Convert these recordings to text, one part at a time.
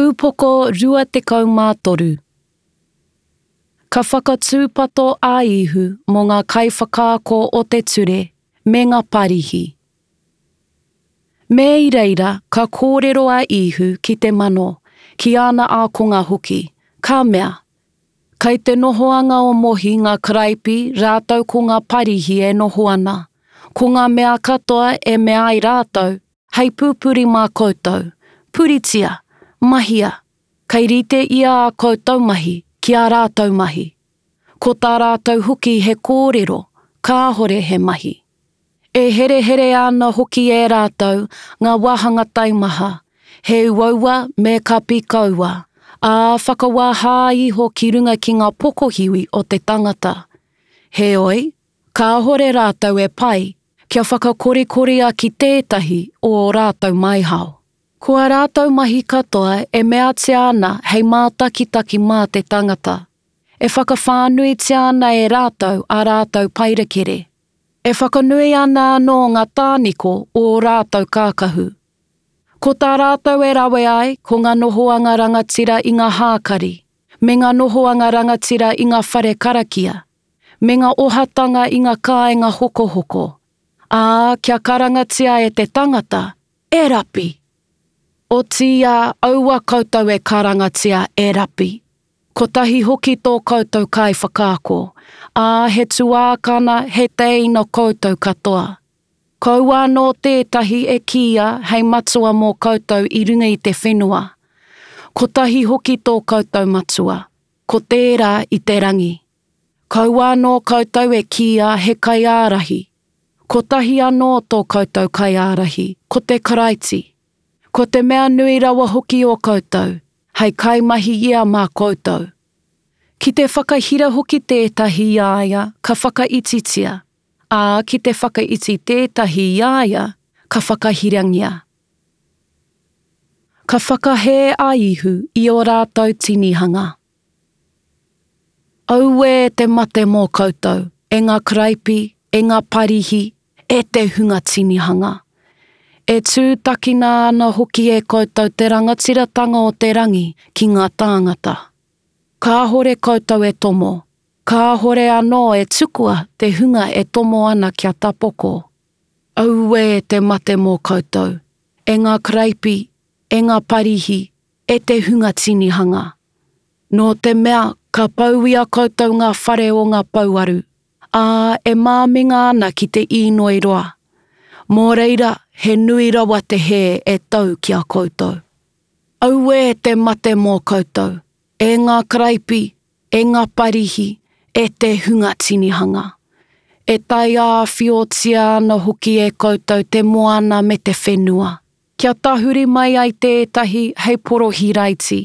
Tūpoko 23. Ka whakatūpato āihu mō ngā kaiwhakaako o te ture me ngā parihi. Me I reira ka kōrero a ihu ki te mano ki ana ākonga hoki, ka mea. Kei te nohoanga o mohi ngā karaipi rātau ko ngā parihi e noho ana. Ko ngā mea katoa e mea ai rātau, hei pūpuri mā koutou, puritia, mahia, kei rite ia a koutou mahi ki a rātau mahi. Ko tā rātau hoki he kōrero, ka hore he mahi. E here ana hoki e rātau ngā wahanga taumaha, he uaua me ka pikaua, a whakawāhā iho ki runga ki ngā pokohiwi o te tangata. He oi, ka hore rātau e pai, kia whakakorekorea ki tētahi o rātau maihao. Kua rātau mahi katoa e mea te ana hei mātakitaki mā te tangata. E whakawhānui te ana e rātau a rātau pairakere. E whakanui ana anō ngā tāniko o rātau kākahu. Ko tā rātau e rawe ai ko ngā nohoanga rangatira I ngā hākari, me ngā nohoanga rangatira I ngā whare karakia, me ngā ohatanga I ngā kāinga hokohoko. Kia karangatia e te tangata, e rapi. O tia aua koutou e karangatia e rapi. Ko tahi hoki tō koutou kai whakaako, he tuākana he teina koutou katoa. Kaua no tētahi e kia hei matua mō koutou I runga I te whenua. Ko tahi hoki tō koutou matua, ko tērā I te rangi. Kaua no koutou e kia he kaiārahi. Ko tahi anō tō koutou kaiārahi, ko te karaiti. Ko te mea nui rawa hoki o koutou, hei kaimahi ia mā koutou. Ki te whakahira hoki tētahi iaia, ka whakaititia, ki te whakaiti tētahi iaia, ka whakahirangia. Ka whakahē aihu I o rātou tinihanga. Au e te mate mō koutou, e ngā karaipi, e ngā parihi, e te hunga tinihanga. E tūtakina ana hoki e koutou te rangatiratanga o te rangi ki ngā tāngata. Ka hore koutou e tomo, ka hore anō e tukua te hunga e tomo ana kia tapoko. Au e te mate mō koutou, e ngā karaipi, e ngā parihi, e te hunga tinihanga. No te mea ka pauia koutou ngā whare o ngā pauaru, e māminga ana ki te inoi roa. Mō reira, he nui rawa te he e tau ki a koutou. Au e te mate mō koutou, e ngā karaipi, e ngā parihi, e te hunga tinihanga. E tai whiotia ana hoki e koutou te moana me te whenua. Kia tahuri mai ai tētahi hei porohi raiti.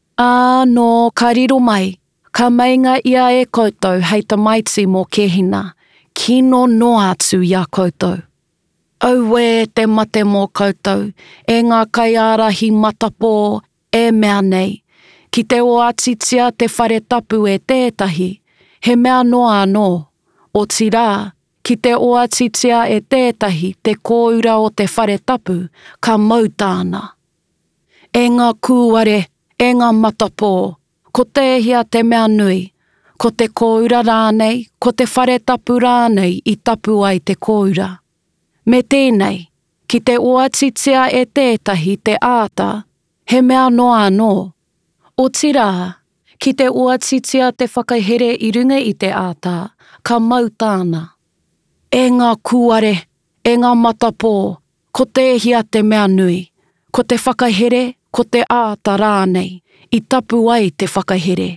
No ka riro mai, ka mainga ia e koutou hei tamaiti mō kehina, kino no atu ia koutou. Au e te mate mō koutou, e ngā kaiārahi matapō, e mea nei. Ki te o atitia te whare tapu e tētahi, he mea noa anō. O tirā, ki te o atitia e tētahi te kōura o te whare tapu, ka mautāna. E ngā kūare, e ngā matapō, ko tēhia te mea nui, ko te kōura rānei, ko te whare tapu rānei I tapu ai te kōura. Me tēnei, ki te oatitia e tētahi te āta, he mea noa anō. O tirā, ki te oatitia te whakahere I runga I te āta, ka mautāna. E ngā kūare, e ngā matapō, ko tēhia te mea nui, ko te whakahere, ko te āta rānei, I tapu ai te whakahere.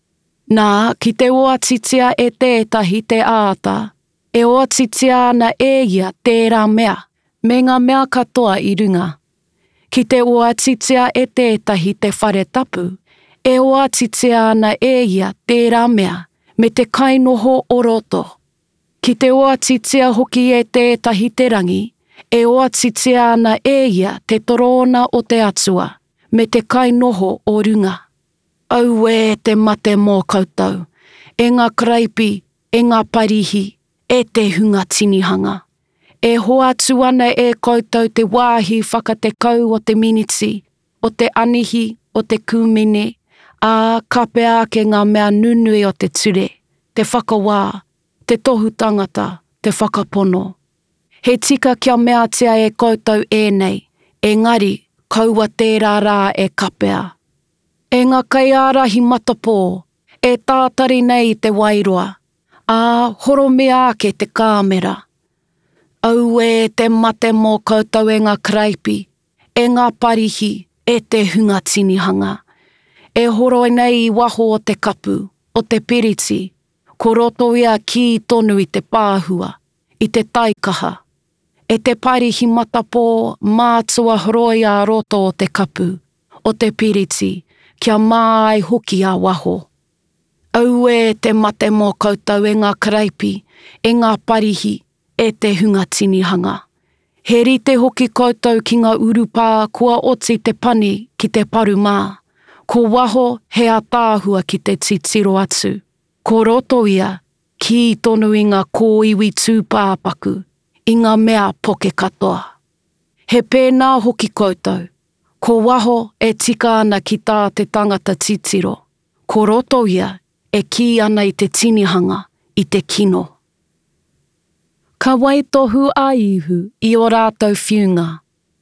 Ki te oatitia e tētahi te āta, e oatitia ana e ia tērā mea, me ngā mea katoa I runga. Ki te oatitia e tētahi te whare tapu, e oatitia ana e ia tērā mea, me te kainoho o roto. Ki te oatitia hoki e tētahi te rangi, e oatitia ana e ia te torona o te atua, me te kainoho o runga. Au e te mate mō koutou, e ngā karaipi, e ngā parihi, e te hunga tinihanga. E hoatu ana e koutou te wāhi whakatekau o te miniti, o te anihi, o te kūmine, ka pea ake ngā mea nunui o te ture, te whakawā, te tohu tangata, te whakapono. He tika kia mea tia e koutou ēnei, engari, kaua tērā rā e kapea. E ngā kaiārahi matapō, e tātari nei te wairoa, horo mea ake te kāmera. Au e te mate mō koutou e ngā kreipi, e ngā parihi, e te hunga tinihanga. E horo nei I waho o te kapu, o te piriti, ko roto ia ki tonu I te pāhua, I te taikaha. E te parihi matapō mātua horoi a roto o te kapu, o te piriti, kia māi hoki a waho. Au e te mate mō koutou e ngā kreipi, e ngā parihi, e te hunga tinihanga. He rite hoki koutou ki ngā urupā kua oti te pani ki te parumā. Ko waho he a tāhua ki te titiro atu. Ko roto ia ki tonu I ngā kōiwi tūpāpaku, I ngā mea poke katoa. He pēnā hoki koutou. Ko waho e tika ana ki tā te tangata titiro. Ko roto ia e ki ana I te tinihanga, I te kino. Ka wai tohu a ihu I o rātou whiunga.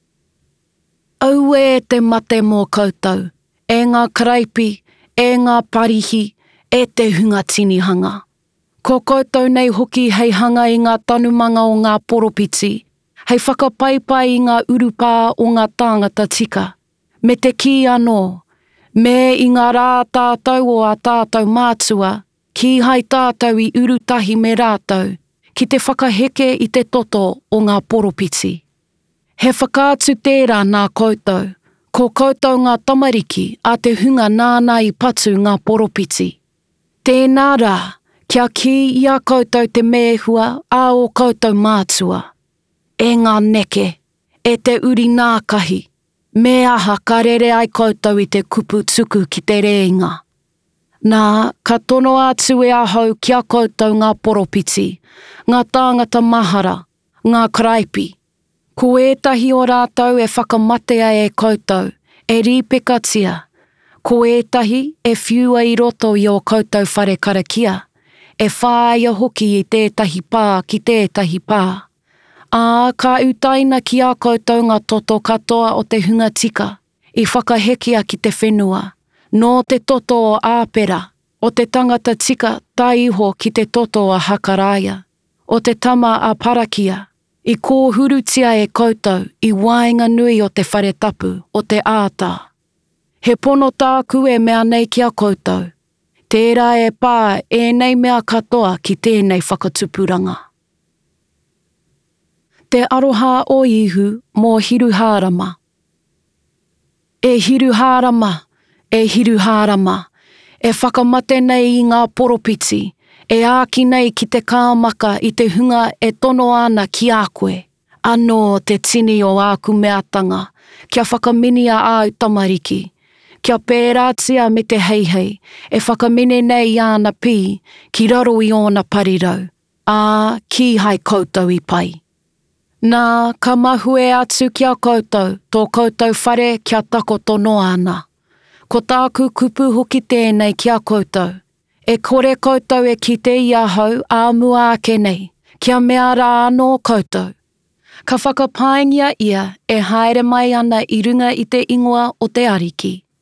Au e te mate mō koutou, e ngā kreipi, e ngā parihi, e te hunga tinihanga. Ko koutou nei hoki hei hanga I ngā tanumanga o ngā poropiti, hei whakapaipai I ngā urupā o ngā tāngata tika. Me te ki anō, me I ngā rā tātou o a tātou mātua, ki hai tātou I urutahi me rātou, ki te whakaheke I te toto o ngā poropiti. He whakaatu tērā nā koutou, ko koutou ngā tamariki a te hunga nāna I patu ngā poropiti. Tēnā rā, kia ki ia koutou te mehua a o koutou mātua. E ngā neke, e te uri nākahi, me aha ka rere ai koutou I te kupu tuku ki te reinga. Nā, ka tono atu e ahau kia koutou ngā poropiti, ngā tāngata mahara, ngā kreipi. Ko ētahi o rātou e whakamatea e koutou, e rīpekatia. Ko ētahi e whiua I roto I o koutou whare karakia, e whāia hoki I tētahi pā ki tētahi pā. Ka utaina ki a koutou ngā toto katoa o te hunga tika, I whakahekia ki te whenua. No te toto o āpera, o te tangata tika taiho ki te toto o hakaraya, o te tama a parakia, I kōhurutia e koutou I waenga nui o te whare tapu, o te ātā. He pono tāku e mea nei ki a koutou, tērā e pā e nei mea katoa ki tēnei whakatupuranga. Te aroha o ihu mō hiruhārama. E hiruhārama, e hiruhārama, e whakamate nei I ngā poropiti, e āki nei ki te kāmaka I te hunga e tono ana ki a koe. Anō te tini o āku meatanga, kia whakaminia āu tamariki, kia pērātia me te heihei, e whakamine nei ana pi, ki raro I ona parirau, ki hai koutou I pai. Nā, ka mahue atu kia koutou, tō koutou whare kia tako tono ana. Ko tāku kupu hoki tēnei kia koutou. E kore koutou e kite I ahau āmua ake nei, kia mea rā anō koutou. Ka whakapaingia ia e haere mai ana I runga I te ingoa o te ariki.